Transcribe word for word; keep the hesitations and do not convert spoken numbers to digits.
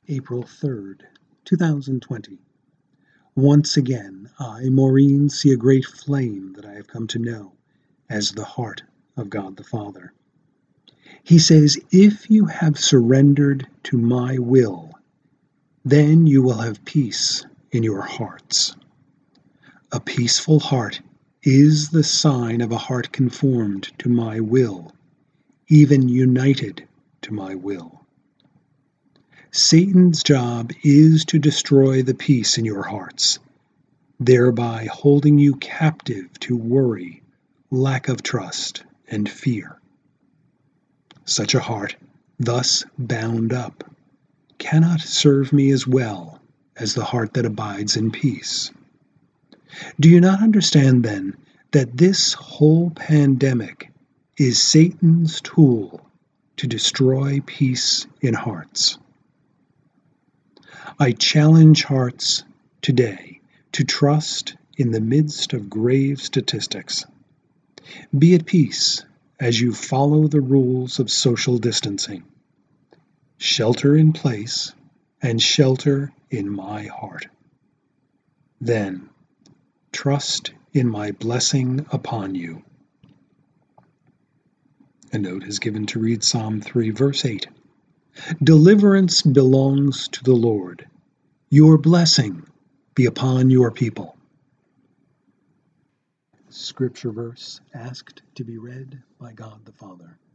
April third, two thousand twenty. Once again, I, Maureen, see a great flame that I have come to know as the heart of God the Father. He says, if you have surrendered to my will, then you will have peace in your hearts. A peaceful heart is the sign of a heart conformed to my will, even united to my will. Satan's job is to destroy the peace in your hearts, thereby holding you captive to worry, lack of trust, and fear. Such a heart, thus bound up, cannot serve me as well as the heart that abides in peace. Do you not understand, then, that this whole pandemic is Satan's tool to destroy peace in hearts? I challenge hearts today to trust in the midst of grave statistics. Be at peace as you follow the rules of social distancing. Shelter in place and shelter in my heart. Then, trust in my blessing upon you. A note is given to read Psalm three, verse eight. Deliverance belongs to the Lord. Your blessing be upon your people. Scripture verse asked to be read by God the Father.